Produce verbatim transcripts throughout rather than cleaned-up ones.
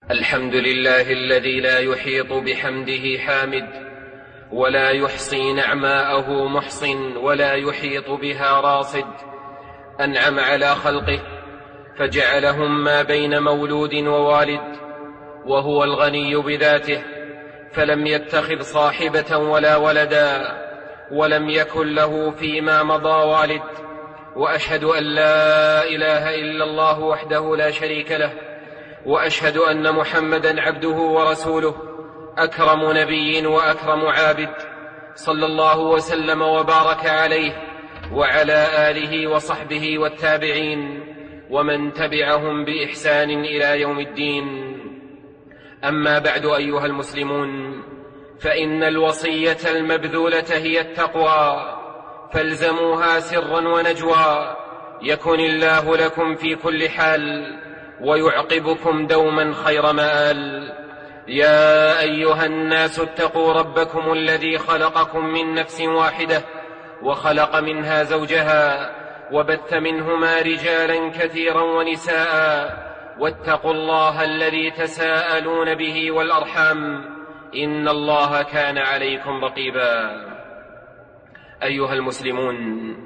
الحمد لله الذي لا يحيط بحمده حامد، ولا يحصي نعماءه محصن، ولا يحيط بها راصد. أنعم على خلقه فجعلهم ما بين مولود ووالد، وهو الغني بذاته، فلم يتخذ صاحبة ولا ولدا، ولم يكن له فيما مضى والد. وأشهد أن لا إله إلا الله وحده لا شريك له، وأشهد أن محمدا عبده ورسوله، أكرم نبي وأكرم عابد، صلى الله وسلم وبارك عليه وعلى آله وصحبه والتابعين ومن تبعهم بإحسان إلى يوم الدين. أما بعد، أيها المسلمون، فإن الوصية المبذولة هي التقوى، فالزموها سرا ونجوى، يكن الله لكم في كل حال، ويعقبكم دوما خير مآل. يا أيها الناس اتقوا ربكم الذي خلقكم من نفس واحدة، وخلق منها زوجها، وبث منهما رجالا كثيرا ونساء، واتقوا الله الذي تساءلون به والأرحام، إن الله كان عليكم رقيبا. أيها المسلمون،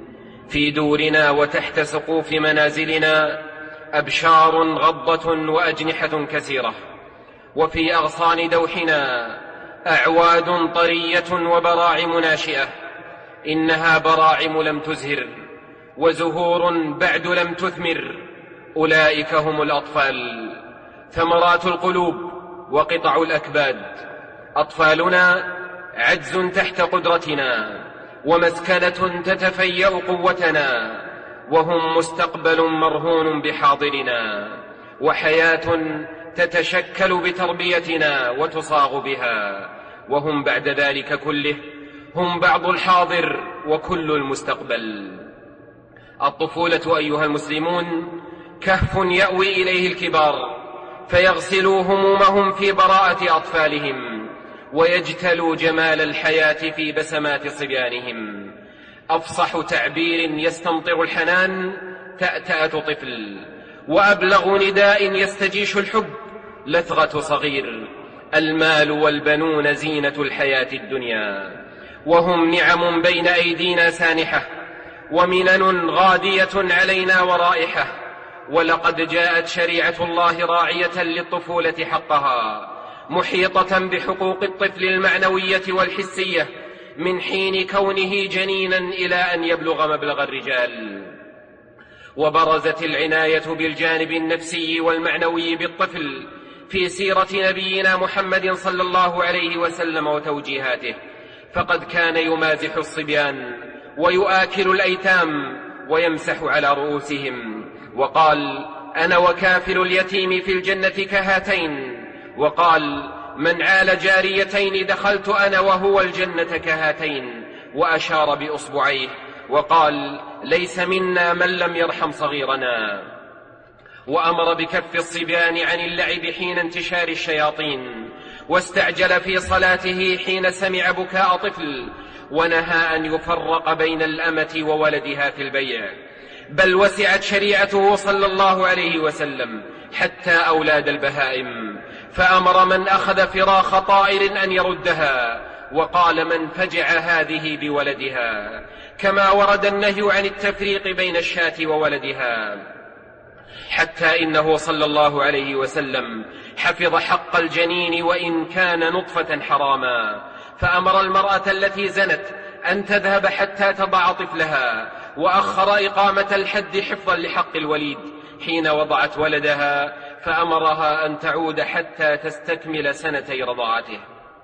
في دورنا وتحت سقوف منازلنا أبشار غضة وأجنحة كثيرة، وفي أغصان دوحنا أعواد طرية وبراعم ناشئة. إنها براعم لم تزهر، وزهور بعد لم تثمر. أولئك هم الأطفال، ثمرات القلوب وقطع الأكباد. أطفالنا عجز تحت قدرتنا، ومسكنة تتفيأ قوتنا، وهم مستقبل مرهون بحاضرنا، وحياة تتشكل بتربيتنا وتصاغ بها، وهم بعد ذلك كله هم بعض الحاضر وكل المستقبل. الطفولة أيها المسلمون كهف يأوي إليه الكبار، فيغسلوا همومهم في براءة أطفالهم، ويجتلوا جمال الحياة في بسمات صبيانهم. أفصح تعبير يستمطر الحنان تأتأة طفل، وأبلغ نداء يستجيش الحب لثغة صغير. المال والبنون زينة الحياة الدنيا، وهم نعم بين أيدينا سانحة، ومنن غادية علينا ورائحة. ولقد جاءت شريعة الله راعية للطفولة حقها، محيطة بحقوق الطفل المعنوية والحسية من حين كونه جنينا إلى أن يبلغ مبلغ الرجال. وبرزت العناية بالجانب النفسي والمعنوي بالطفل في سيرة نبينا محمد صلى الله عليه وسلم وتوجيهاته، فقد كان يمازح الصبيان ويؤاكل الأيتام ويمسح على رؤوسهم، وقال: أنا وكافل اليتيم في الجنة كهاتين. وقال: من عال جاريتين دخلت أنا وهو الجنة كهاتين، وأشار بأصبعيه وقال: ليس منا من لم يرحم صغيرنا. وأمر بكف الصبيان عن اللعب حين انتشار الشياطين، واستعجل في صلاته حين سمع بكاء طفل، ونهى أن يفرق بين الأمة وولدها في البيع. بل وسعت شريعته صلى الله عليه وسلم حتى أولاد البهائم، فأمر من أخذ فراخ طائر أن يردها، وقال: من فجع هذه بولدها. كما ورد النهي عن التفريق بين الشاة وولدها، حتى إنه صلى الله عليه وسلم حفظ حق الجنين وإن كان نطفة حراما، فأمر المرأة التي زنت أن تذهب حتى تضع طفلها، وأخر إقامة الحد حفظا لحق الوليد حين وضعت ولدها، فأمرها أن تعود حتى تستكمل سنتي رضاعته.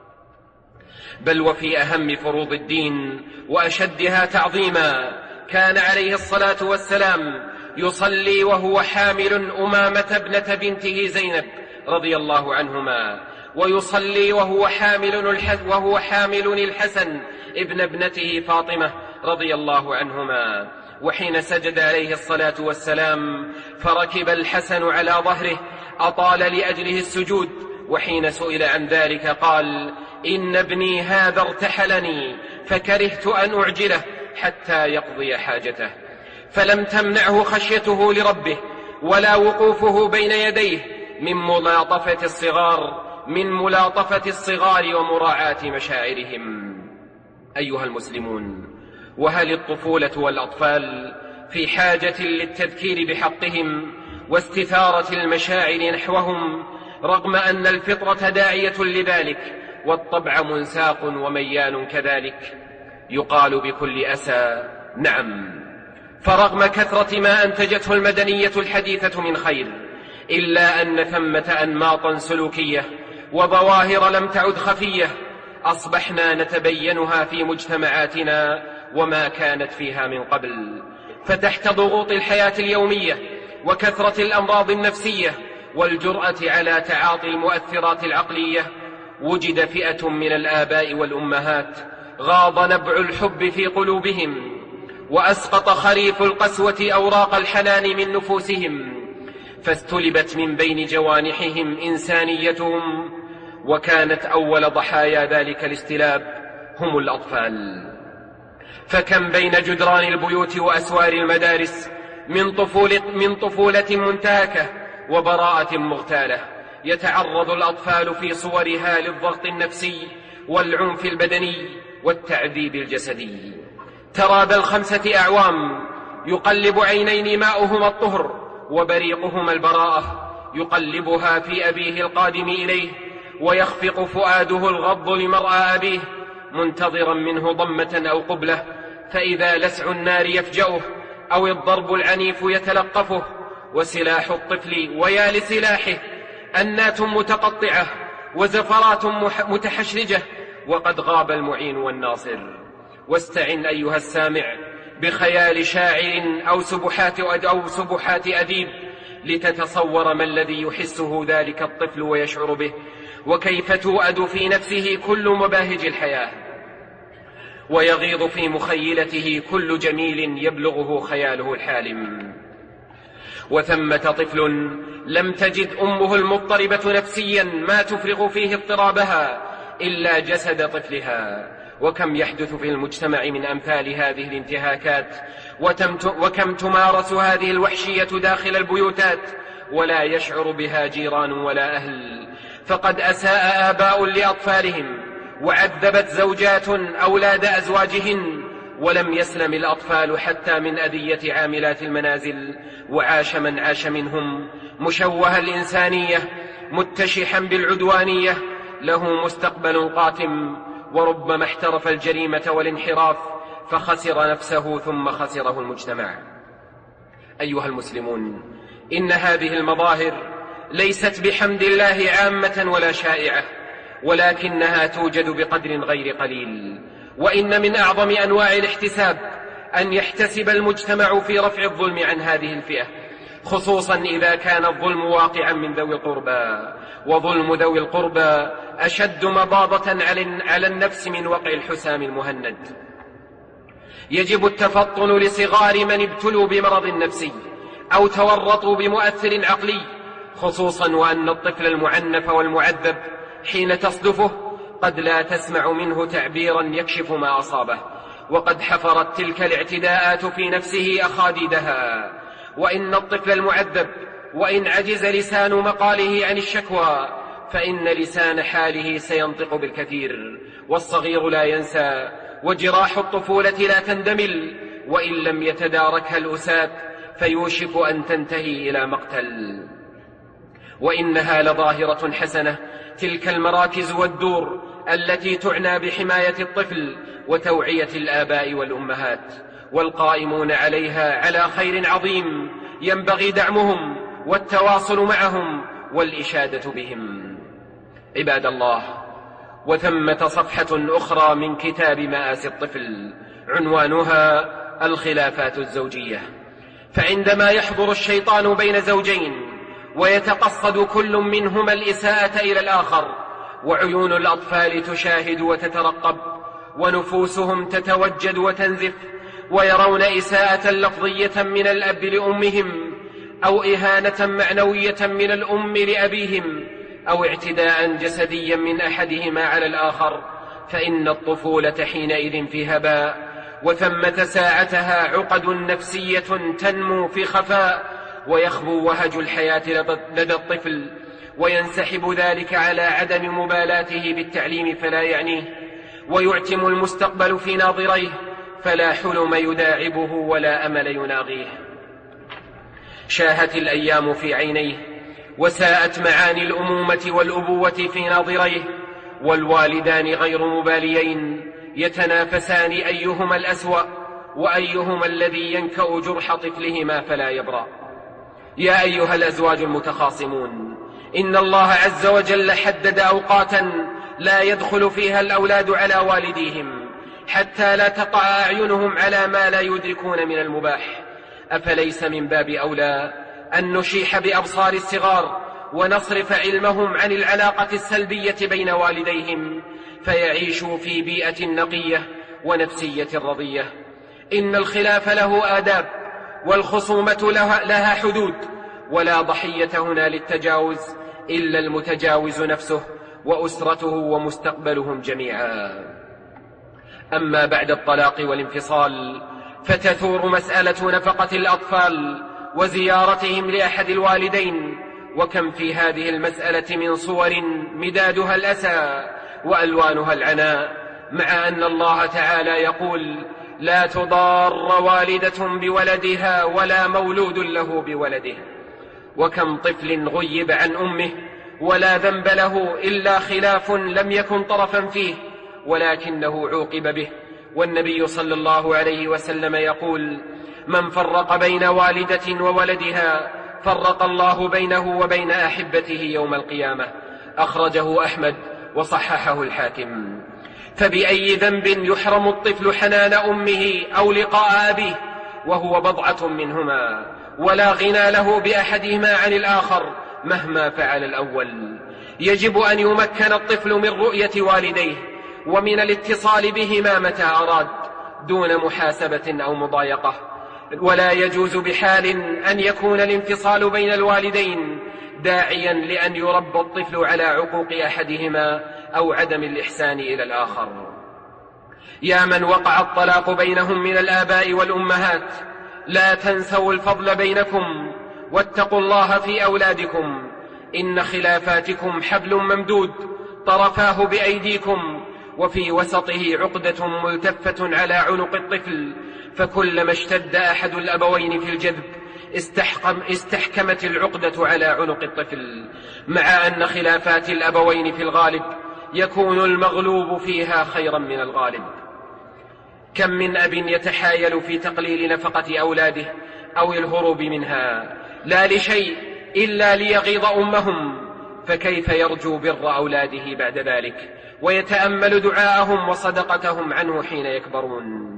بل وفي أهم فروض الدين وأشدها تعظيما، كان عليه الصلاة والسلام يصلي وهو حامل أمامة ابنة بنته زينب رضي الله عنهما، ويصلي وهو حامل وهو حامل الحسن ابن ابنته فاطمة رضي الله عنهما. وحين سجد عليه الصلاة والسلام فركب الحسن على ظهره أطال لأجله السجود، وحين سئل عن ذلك قال: إن ابني هذا ارتحلني فكرهت أن أعجله حتى يقضي حاجته. فلم تمنعه خشيته لربه ولا وقوفه بين يديه، من ملاطفة الصغار من ملاطفة الصغار ومراعاة مشاعرهم. أيها المسلمون، وهل الطفولة والأطفال في حاجة للتذكير بحقهم واستثارة المشاعر نحوهم، رغم أن الفطرة داعية لذلك والطبع منساق وميال كذلك؟ يقال بكل أسى: نعم. فرغم كثرة ما أنتجته المدنية الحديثة من خير، إلا أن ثمة أنماطا سلوكية وظواهر لم تعد خفية أصبحنا نتبينها في مجتمعاتنا وما كانت فيها من قبل. فتحت ضغوط الحياة اليومية وكثرة الأمراض النفسية والجرأة على تعاطي المؤثرات العقلية، وجد فئة من الآباء والأمهات غاض نبع الحب في قلوبهم، وأسقط خريف القسوة أوراق الحنان من نفوسهم، فاستلبت من بين جوانحهم إنسانيتهم، وكانت أول ضحايا ذلك الاستلاب هم الأطفال. فكم بين جدران البيوت وأسوار المدارس من طفولة, من طفولة منتهكة وبراءة مغتالة يتعرض الأطفال في صورها للضغط النفسي والعنف البدني والتعذيب الجسدي. ترى ذا الخمسة أعوام يقلب عينين ماؤهما الطهر وبريقهما البراءة، يقلبها في أبيه القادم إليه، ويخفق فؤاده الغض لمرأى أبيه منتظرا منه ضمة أو قبلة، فإذا لسع النار يفجأه أو الضرب العنيف يتلقفه، وسلاح الطفل ويا لسلاحه أنات متقطعة وزفرات متحشرجة، وقد غاب المعين والناصر. واستعن أيها السامع بخيال شاعر أو سبحات, أو سبحات أديب لتتصور ما الذي يحسه ذلك الطفل ويشعر به، وكيف تؤد في نفسه كل مباهج الحياة، ويغيض في مخيلته كل جميل يبلغه خياله الحالم. وثمة طفل لم تجد أمه المضطربة نفسيا ما تفرغ فيه اضطرابها إلا جسد طفلها. وكم يحدث في المجتمع من أمثال هذه الانتهاكات، وكم تمارس هذه الوحشية داخل البيوتات ولا يشعر بها جيران ولا أهل. فقد أساء آباء لأطفالهم، وعذبت زوجات أولاد أزواجهن، ولم يسلم الأطفال حتى من أذية عاملات المنازل، وعاش من عاش منهم مشوه الإنسانية متشحا بالعدوانية له مستقبل قاتم، وربما احترف الجريمة والانحراف فخسر نفسه ثم خسره المجتمع. أيها المسلمون، إن هذه المظاهر ليست بحمد الله عامة ولا شائعة، ولكنها توجد بقدر غير قليل. وإن من أعظم أنواع الاحتساب أن يحتسب المجتمع في رفع الظلم عن هذه الفئة، خصوصا إذا كان الظلم واقعا من ذوي القربى، وظلم ذوي القربى أشد مضاضة على النفس من وقع الحسام المهند. يجب التفطن لصغار من ابتلوا بمرض نفسي أو تورطوا بمؤثر عقلي، خصوصا وأن الطفل المعنف والمعذب حين تصدفه قد لا تسمع منه تعبيرا يكشف ما أصابه، وقد حفرت تلك الاعتداءات في نفسه أخاديدها. وإن الطفل المعذب وإن عجز لسان مقاله عن الشكوى فإن لسان حاله سينطق بالكثير، والصغير لا ينسى، وجراح الطفولة لا تندمل، وإن لم يتداركها الأساة فيوشك أن تنتهي إلى مقتل. وإنها لظاهرة حسنة تلك المراكز والدور التي تعنى بحماية الطفل وتوعية الآباء والأمهات، والقائمون عليها على خير عظيم ينبغي دعمهم والتواصل معهم والإشادة بهم. عباد الله، وثمة صفحة أخرى من كتاب مآسي الطفل عنوانها الخلافات الزوجية. فعندما يحضر الشيطان بين زوجين ويتقصد كل منهما الإساءة إلى الآخر، وعيون الأطفال تشاهد وتترقب، ونفوسهم تتوجد وتنزف، ويرون إساءة لفظية من الأب لأمهم، أو إهانة معنوية من الأم لأبيهم، أو اعتداء جسديا من أحدهما على الآخر، فإن الطفولة حينئذ في هباء، وثمة ساعتها عقد نفسية تنمو في خفاء، ويخبو وهج الحياة لدى الطفل وينسحب ذلك على عدم مبالاته بالتعليم فلا يعنيه، ويعتم المستقبل في ناظريه فلا حلم يداعبه ولا أمل يناغيه. شاهت الأيام في عينيه، وساءت معاني الأمومة والأبوة في ناظريه، والوالدان غير مباليين يتنافسان أيهما الأسوأ وأيهما الذي ينكأ جرح طفلهما فلا يبرأ. يا أيها الأزواج المتخاصمون، إن الله عز وجل حدد أوقاتا لا يدخل فيها الأولاد على والديهم حتى لا تقع أعينهم على ما لا يدركون من المباح. أفليس من باب أولى أن نشيح بأبصار الصغار ونصرف علمهم عن العلاقة السلبية بين والديهم فيعيشوا في بيئة نقية ونفسية رضية؟ إن الخلاف له آداب، والخصومة لها, لها حدود، ولا ضحية هنا للتجاوز إلا المتجاوز نفسه وأسرته ومستقبلهم جميعا. أما بعد الطلاق والانفصال فتثور مسألة نفقة الأطفال وزيارتهم لأحد الوالدين، وكم في هذه المسألة من صور مدادها الأسى وألوانها العناء، مع أن الله تعالى يقول: لا تضار والدة بولدها ولا مولود له بولده. وكم طفل غيب عن أمه ولا ذنب له إلا خلاف لم يكن طرفا فيه ولكنه عوقب به، والنبي صلى الله عليه وسلم يقول: من فرق بين والدة وولدها فرق الله بينه وبين أحبته يوم القيامة. أخرجه أحمد وصححه الحاكم. فبأي ذنب يحرم الطفل حنان أمه أو لقاء أبيه وهو بضعة منهما، ولا غنى له بأحدهما عن الآخر مهما فعل الأول؟ يجب أن يمكن الطفل من رؤية والديه ومن الاتصال بهما متى أراد دون محاسبة أو مضايقة، ولا يجوز بحال أن يكون الانفصال بين الوالدين داعيا لأن يربى الطفل على عقوق أحدهما أو عدم الإحسان إلى الآخر. يا من وقع الطلاق بينهم من الآباء والأمهات، لا تنسوا الفضل بينكم واتقوا الله في أولادكم، إن خلافاتكم حبل ممدود طرفاه بأيديكم وفي وسطه عقدة ملتفة على عنق الطفل، فكلما اشتد أحد الأبوين في الجذب استحكم استحكمت العقدة على عنق الطفل، مع أن خلافات الأبوين في الغالب يكون المغلوب فيها خيرا من الغالب. كم من أب يتحايل في تقليل نفقة أولاده أو الهروب منها لا لشيء إلا ليغيظ أمهم، فكيف يرجو بر أولاده بعد ذلك ويتأمل دعاءهم وصدقتهم عنه حين يكبرون؟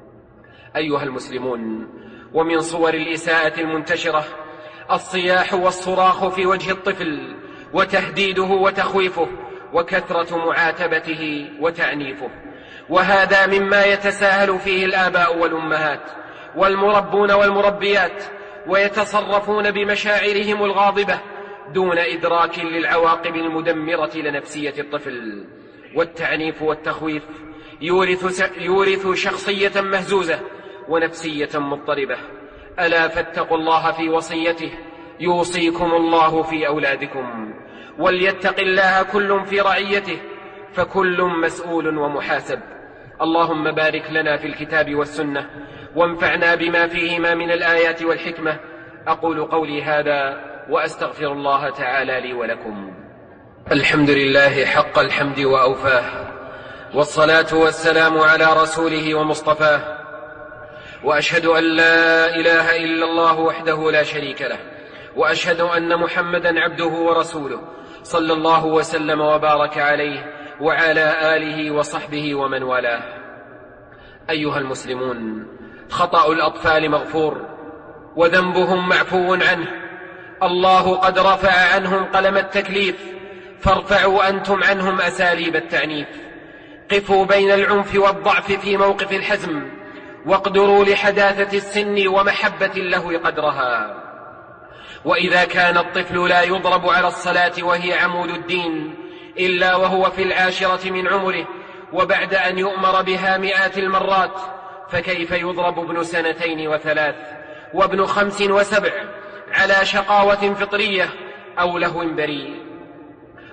أيها المسلمون، ومن صور الإساءة المنتشرة الصياح والصراخ في وجه الطفل وتهديده وتخويفه وكثرة معاتبته وتعنيفه، وهذا مما يتساهل فيه الآباء والأمهات والمربون والمربيات، ويتصرفون بمشاعرهم الغاضبة دون إدراك للعواقب المدمرة لنفسية الطفل. والتعنيف والتخويف يورث, يورث شخصية مهزوزة ونفسية مضطربة. ألا فاتقوا الله في وصيته: يوصيكم الله في أولادكم، وليتق الله كل في رعيته، فكل مسؤول ومحاسب. اللهم بارك لنا في الكتاب والسنة وانفعنا بما فيهما من الآيات والحكمة. أقول قولي هذا وأستغفر الله تعالى لي ولكم. الحمد لله حق الحمد وأوفاه، والصلاة والسلام على رسوله ومصطفاه، وأشهد أن لا إله إلا الله وحده لا شريك له، وأشهد أن محمدا عبده ورسوله صلى الله وسلم وبارك عليه وعلى آله وصحبه ومن والاه. أيها المسلمون، خطأ الأطفال مغفور وذنبهم معفو عنه. الله قد رفع عنهم قلم التكليف، فارفعوا أنتم عنهم أساليب التعنيف. قفوا بين العنف والضعف في موقف الحزم، واقدروا لحداثة السن ومحبة اللهو قدرها. وإذا كان الطفل لا يضرب على الصلاة وهي عمود الدين إلا وهو في العاشرة من عمره وبعد أن يؤمر بها مئات المرات، فكيف يضرب ابن سنتين وثلاث وابن خمس وسبع على شقاوة فطرية أو لهو بريء؟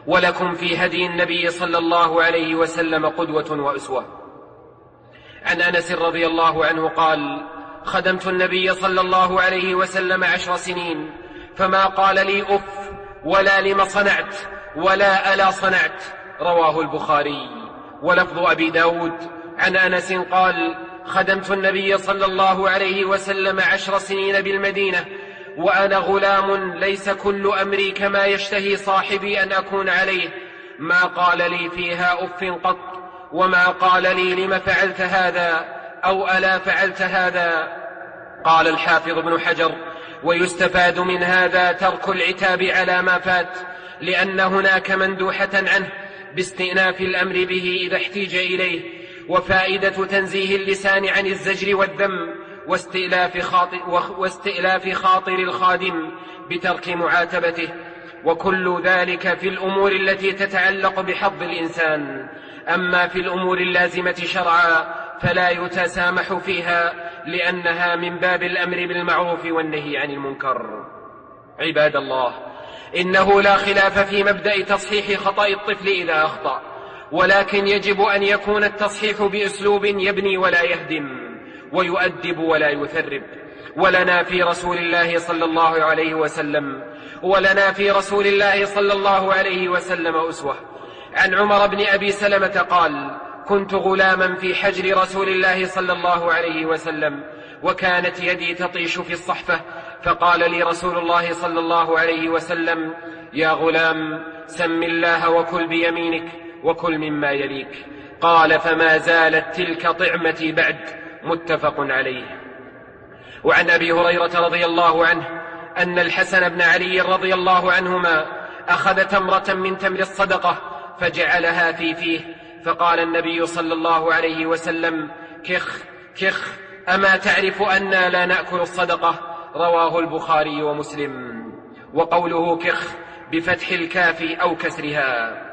ولكم في هدي النبي صلى الله عليه وسلم قدوة وأسوة. عن أنس رضي الله عنه قال: خدمت النبي صلى الله عليه وسلم عشر سنين فما قال لي أف ولا لم صنعت ولا ألا صنعت. رواه البخاري. ولفظ أبي داود عن أنس قال: خدمت النبي صلى الله عليه وسلم عشر سنين بالمدينة وأنا غلام ليس كل أمري كما يشتهي صاحبي أن أكون عليه، ما قال لي فيها أف قط، وما قال لي لم فعلت هذا أو ألا فعلت هذا. قال الحافظ ابن حجر: ويستفاد من هذا ترك العتاب على ما فات، لأن هناك مندوحة عنه باستئناف الأمر به إذا احتيج إليه، وفائدة تنزيه اللسان عن الزجر والذم واستئلاف خاطر, واستئلاف خاطر الخادم بترك معاتبته، وكل ذلك في الأمور التي تتعلق بحظ الإنسان. أما في الأمور اللازمة شرعا فلا يتسامح فيها، لأنها من باب الأمر بالمعروف والنهي عن المنكر. عباد الله، إنه لا خلاف في مبدأ تصحيح خطأ الطفل إذا أخطأ، ولكن يجب أن يكون التصحيح بأسلوب يبني ولا يهدم، ويؤدب ولا يثرب. ولنا في رسول الله صلى الله عليه وسلم ولنا في رسول الله صلى الله عليه وسلم أسوة. عن عمر بن أبي سلمة قال: كنت غلاما في حجر رسول الله صلى الله عليه وسلم، وكانت يدي تطيش في الصحفة، فقال لي رسول الله صلى الله عليه وسلم: يا غلام، سم الله وكل بيمينك وكل مما يليك. قال: فما زالت تلك طعمتي بعد. متفق عليه. وعن أبي هريرة رضي الله عنه أن الحسن بن علي رضي الله عنهما أخذ تمرة من تمر الصدقة فجعلها في فيه، فقال النبي صلى الله عليه وسلم: كخ كخ، أما تعرف أننا لا نأكل الصدقة؟ رواه البخاري ومسلم. وقوله كخ بفتح الكاف أو كسرها.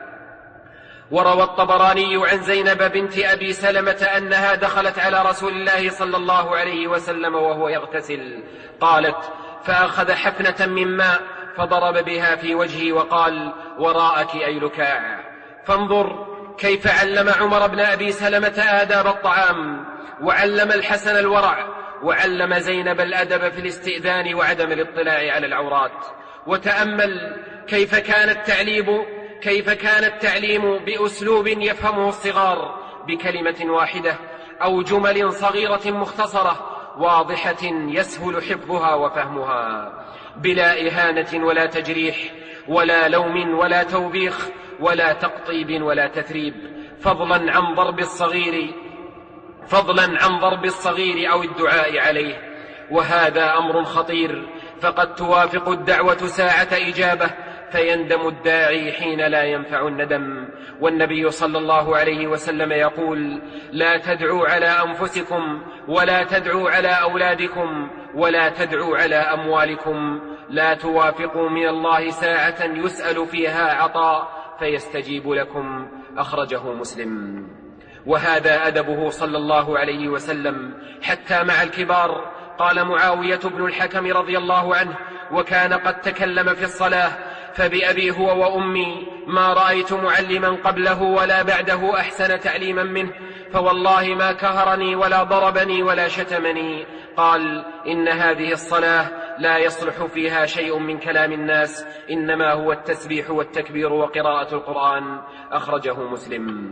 وروى الطبراني عن زينب بنت أبي سلمة أنها دخلت على رسول الله صلى الله عليه وسلم وهو يغتسل، قالت: فأخذ حفنة من ماء فضرب بها في وجهي وقال: وراءك أي لكاع. فانظر كيف علم عمر بن أبي سلمة آداب الطعام، وعلم الحسن الورع، وعلم زينب الأدب في الاستئذان وعدم الاطلاع على العورات. وتأمل كيف كان التعليم كيف كان التعليم بأسلوب يفهمه الصغار بكلمة واحدة أو جمل صغيرة مختصرة واضحة يسهل حفظها وفهمها، بلا إهانة ولا تجريح ولا لوم ولا توبيخ ولا تقطيب ولا تثريب، فضلا عن ضرب الصغير فضلا عن ضرب الصغير أو الدعاء عليه. وهذا أمر خطير، فقد توافق الدعوة ساعة إجابة فيندم الداعي حين لا ينفع الندم. والنبي صلى الله عليه وسلم يقول: لا تدعوا على أنفسكم ولا تدعوا على أولادكم ولا تدعوا على أموالكم، لا توافقوا من الله ساعة يسأل فيها عطاء فيستجيب لكم. أخرجه مسلم. وهذا أدبه صلى الله عليه وسلم حتى مع الكبار. قال معاوية بن الحكم رضي الله عنه: وكان قد تكلم في الصلاة، فبأبي هو وأمي ما رأيت معلما قبله ولا بعده أحسن تعليما منه، فوالله ما كهرني ولا ضربني ولا شتمني. قال: إن هذه الصلاة لا يصلح فيها شيء من كلام الناس، إنما هو التسبيح والتكبير وقراءة القرآن. أخرجه مسلم.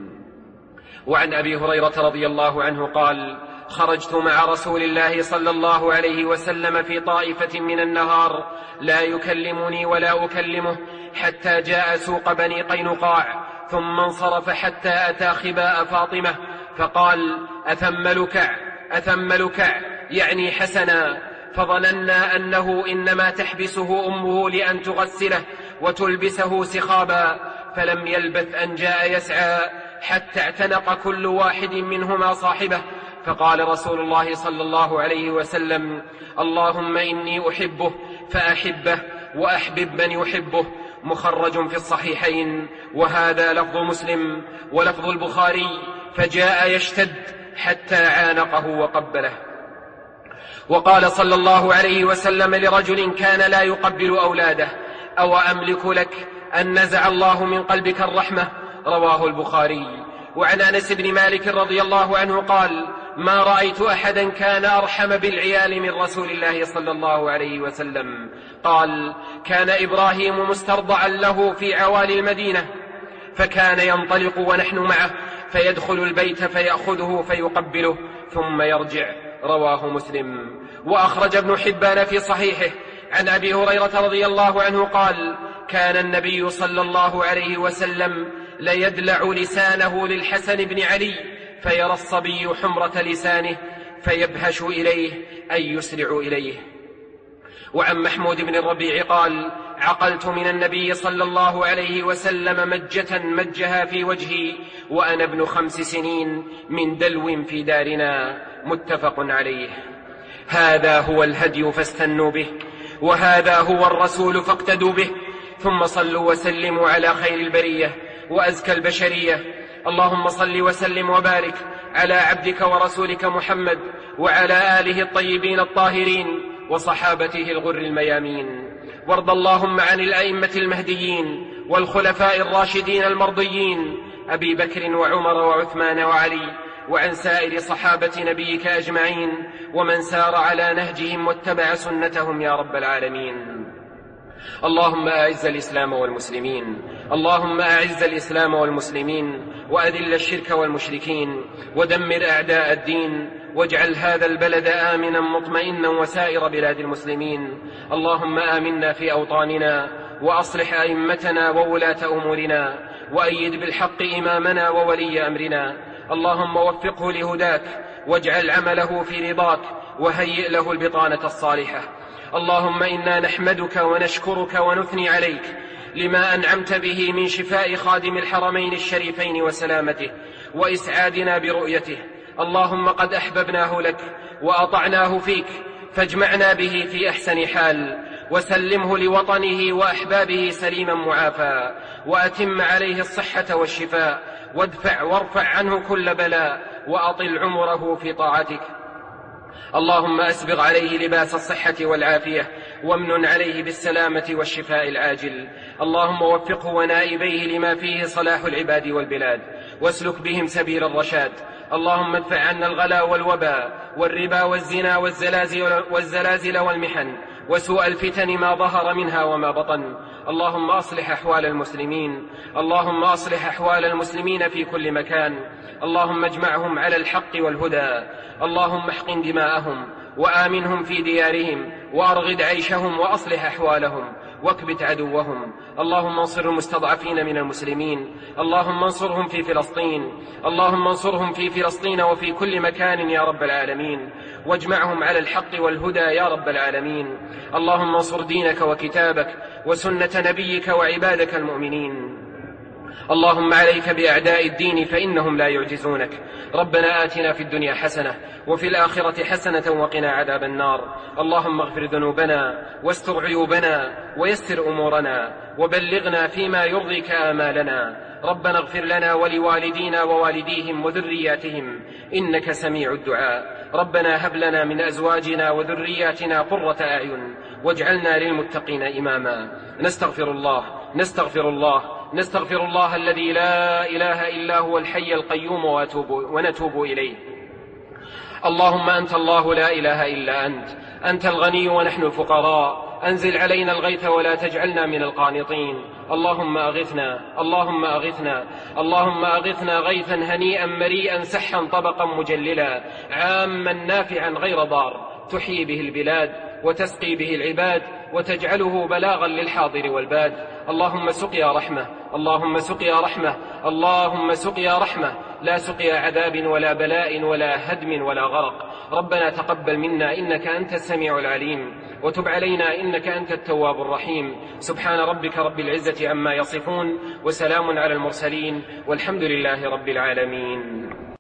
وعن أبي هريرة رضي الله عنه قال: خرجت مع رسول الله صلى الله عليه وسلم في طائفة من النهار، لا يكلمني ولا أكلمه، حتى جاء سوق بني قينقاع، ثم انصرف حتى أتى خباء فاطمة، فقال: أثم لكع أثم لكع، يعني حسنا. فظننا أنه إنما تحبسه أمه لأن تغسله وتلبسه سخابا، فلم يلبث أن جاء يسعى حتى اعتنق كل واحد منهما صاحبه. فقال رسول الله صلى الله عليه وسلم: اللهم إني أحبه فأحبه وأحبب من يحبه. مخرج في الصحيحين. وهذا لفظ مسلم. ولفظ البخاري: فجاء يشتد حتى عانقه وقبله. وقال صلى الله عليه وسلم لرجل كان لا يقبل أولاده: أو أملك لك أن نزع الله من قلبك الرحمة. رواه البخاري. وعن أنس بن مالك رضي الله عنه قال: ما رأيت أحدا كان أرحم بالعيال من رسول الله صلى الله عليه وسلم. قال: كان إبراهيم مسترضعا له في عوالي المدينة، فكان ينطلق ونحن معه، فيدخل البيت فيأخذه فيقبله ثم يرجع. رواه مسلم. وأخرج ابن حبان في صحيحه عن أبي هريرة رضي الله عنه قال: كان النبي صلى الله عليه وسلم ليدلع لسانه للحسن بن علي، فيرى الصبي حمرة لسانه فيبهش إليه أي يسرع إليه. وعن محمود بن الربيع قال: عقلت من النبي صلى الله عليه وسلم مجة مجها في وجهي وأنا ابن خمس سنين من دلو في دارنا. متفق عليه. هذا هو الهدي فاستنوا به، وهذا هو الرسول فاقتدوا به. ثم صلوا وسلموا على خير البرية وأزكى البشرية. اللهم صل وسلم وبارك على عبدك ورسولك محمد وعلى آله الطيبين الطاهرين وصحابته الغر الميامين. وارض اللهم عن الأئمة المهديين والخلفاء الراشدين المرضيين أبي بكر وعمر وعثمان وعلي، وعن سائر صحابة نبيك أجمعين ومن سار على نهجهم واتبع سنتهم يا رب العالمين. اللهم أعز الإسلام والمسلمين، اللهم أعز الإسلام والمسلمين، وأذل الشرك والمشركين، ودمر أعداء الدين، واجعل هذا البلد آمنا مطمئنا وسائر بلاد المسلمين. اللهم آمنا في أوطاننا، وأصلح أئمتنا وولاة أمورنا، وأيد بالحق إمامنا وولي أمرنا. اللهم وفقه لهداك، واجعل عمله في رضاك، وهيئ له البطانة الصالحة. اللهم إنا نحمدك ونشكرك ونثني عليك لما أنعمت به من شفاء خادم الحرمين الشريفين وسلامته وإسعادنا برؤيته. اللهم قد أحببناه لك وأطعناه فيك، فاجمعنا به في أحسن حال، وسلمه لوطنه وأحبابه سليما معافى، وأتم عليه الصحة والشفاء، وادفع وارفع عنه كل بلاء، وأطل عمره في طاعتك. اللهم أسبغ عليه لباس الصحة والعافية، وامنن عليه بالسلامة والشفاء العاجل. اللهم وفقه ونائبيه لما فيه صلاح العباد والبلاد، واسلك بهم سبيل الرشاد. اللهم ادفع عنا الغلا والوباء والربا والزنا والزلازل, والزلازل والمحن وسوء الفتن ما ظهر منها وما بطن. اللهم أصلح أحوال المسلمين، اللهم أصلح أحوال المسلمين في كل مكان. اللهم اجمعهم على الحق والهدى. اللهم احقن دماءهم وآمنهم في ديارهم، وأرغد عيشهم، وأصلح أحوالهم، واكبت عدوهم. اللهم انصر المستضعفين من المسلمين، اللهم انصرهم في فلسطين، اللهم انصرهم في فلسطين وفي كل مكان يا رب العالمين، واجمعهم على الحق والهدى يا رب العالمين. اللهم انصر دينك وكتابك وسنة نبيك وعبادك المؤمنين. اللهم عليك بأعداء الدين فإنهم لا يعجزونك. ربنا آتنا في الدنيا حسنة وفي الآخرة حسنة وقنا عذاب النار. اللهم اغفر ذنوبنا واستر عيوبنا ويسر أمورنا، وبلغنا فيما يرضيك آمالنا. ربنا اغفر لنا ولوالدينا ووالديهم وذرياتهم إنك سميع الدعاء. ربنا هب لنا من أزواجنا وذرياتنا قرة أعين واجعلنا للمتقين إماما. نستغفر الله نستغفر الله نستغفر الله الذي لا إله إلا هو الحي القيوم وأتوب ونتوب إليه. اللهم أنت الله لا إله إلا أنت، أنت الغني ونحن الفقراء، أنزل علينا الغيث ولا تجعلنا من القانطين. اللهم أغثنا اللهم أغثنا اللهم أغثنا غيثا هنيئا مريئا سحا طبقا مجللا عاما نافعا غير ضار، تحيي به البلاد وتسقي به العباد وتجعله بلاغا للحاضر والباد. اللهم سقيا رحمة اللهم سقيا رحمة اللهم سقيا رحمة، لا سقيا عذاب ولا بلاء ولا هدم ولا غرق. ربنا تقبل منا إنك أنت السميع العليم، وتب علينا إنك أنت التواب الرحيم. سبحان ربك رب العزة عما يصفون، وسلام على المرسلين، والحمد لله رب العالمين.